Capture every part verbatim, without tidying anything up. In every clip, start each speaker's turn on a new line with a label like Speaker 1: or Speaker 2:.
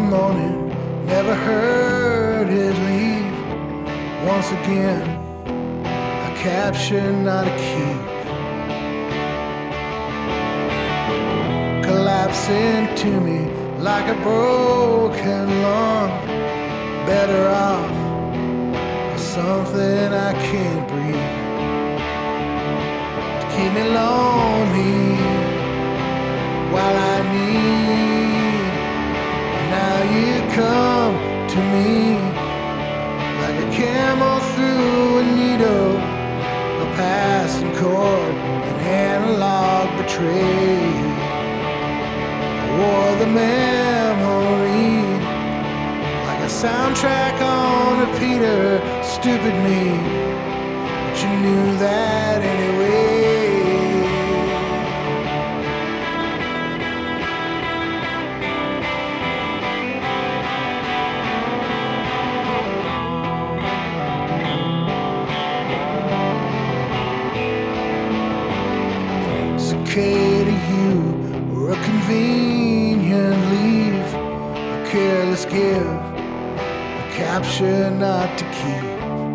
Speaker 1: morning, never heard it leave. Once again, a capture, not a keep. Collapsing to me like a broken lung. Better off or something I can't breathe. To keep me lonely while I need. Now you come to me like a camel through a needle, a passing chord, an analog betrayed. I wore the memory like a soundtrack on repeater. Stupid me, but you knew that anyway. Cicada, you were a convenient leave, a careless give, a capture not to keep.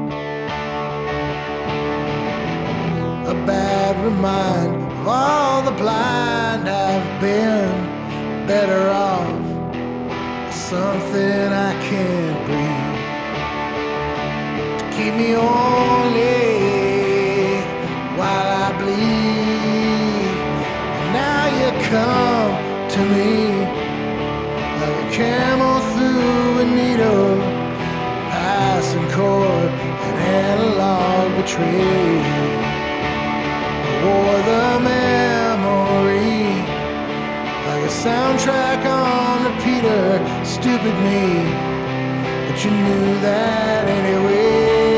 Speaker 1: A bad reminder of all the blind I've been. Better off something I can't breathe. To keep me only while I bleed. Now you come to me like a camel through a needle, passing chord, an analog betrayed. I wore the memory like a soundtrack on repeater. Stupid me, but you knew that anyway.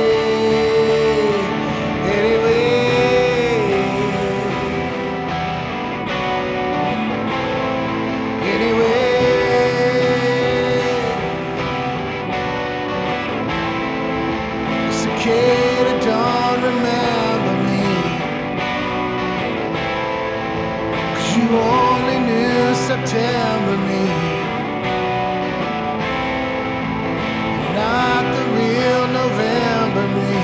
Speaker 1: Cicada, don't remember me, 'cause you only knew September me, not the real November me.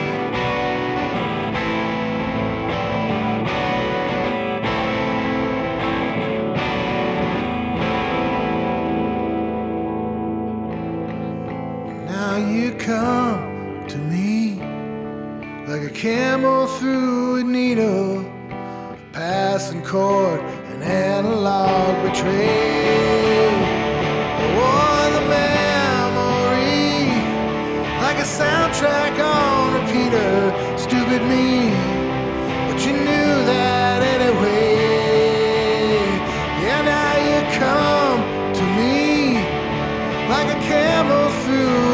Speaker 1: Now you come to me like a camel through a needle, a passing chord, an analog betrayed. I wore the memory like a soundtrack on repeater. Stupid me, but you knew that anyway. Yeah, now you come to me like a camel through